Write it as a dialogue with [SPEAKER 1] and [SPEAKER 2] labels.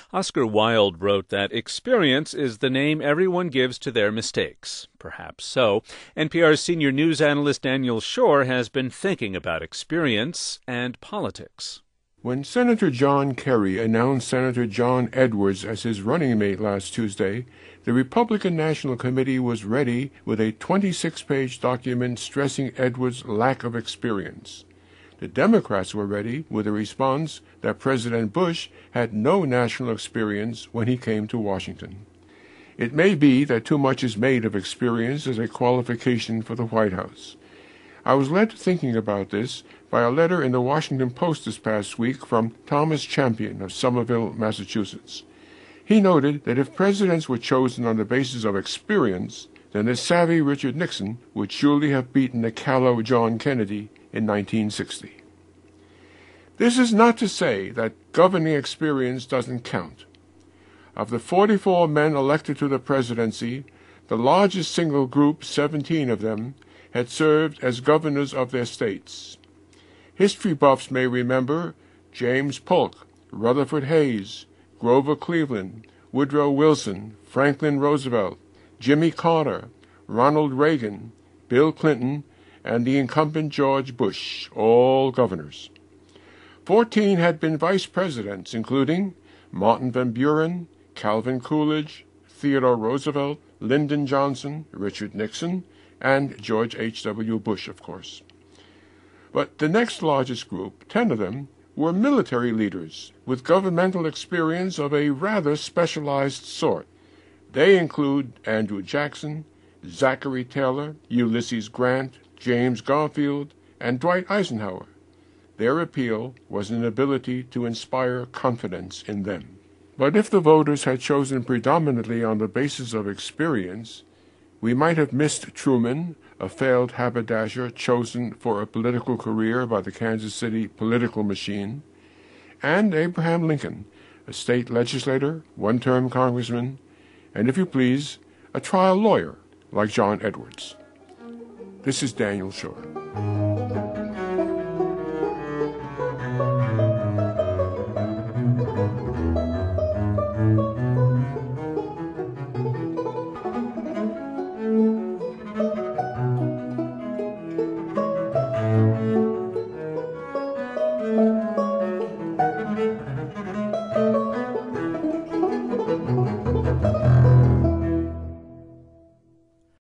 [SPEAKER 1] Oscar Wilde wrote that experience is the name everyone gives to their mistakes. Perhaps so. NPR's senior news analyst Daniel Schorr has been thinking about experience and politics.
[SPEAKER 2] When Senator John Kerry announced Senator John Edwards as his running mate last Tuesday, the Republican National Committee was ready with a 26-page document stressing Edwards' lack of experience. The Democrats were ready with a response that President Bush had no national experience when he came to Washington. It may be that too much is made of experience as a qualification for the White House. I was led to thinking about this by a letter in the Washington Post this past week from Thomas Champion of Somerville, Massachusetts. He noted that if presidents were chosen on the basis of experience, then the savvy Richard Nixon would surely have beaten the callow John Kennedy in 1960. This is not to say that governing experience doesn't count. Of the 44 men elected to the presidency, the largest single group, 17 of them, had served as governors of their states. History buffs may remember James Polk, Rutherford Hayes, Grover Cleveland, Woodrow Wilson, Franklin Roosevelt, Jimmy Carter, Ronald Reagan, Bill Clinton, and the incumbent George Bush, all governors. 14 had been vice presidents, including Martin Van Buren, Calvin Coolidge, Theodore Roosevelt, Lyndon Johnson, Richard Nixon, and George H.W. Bush, of course. But the next largest group, 10 of them, were military leaders with governmental experience of a rather specialized sort. They include Andrew Jackson, Zachary Taylor, Ulysses Grant, James Garfield, and Dwight Eisenhower. Their appeal was an ability to inspire confidence in them. But if the voters had chosen predominantly on the basis of experience, we might have missed Truman, a failed haberdasher chosen for a political career by the Kansas City political machine, and Abraham Lincoln, a state legislator, one-term congressman, and, if you please, a trial lawyer like John Edwards. This is Daniel Schorr.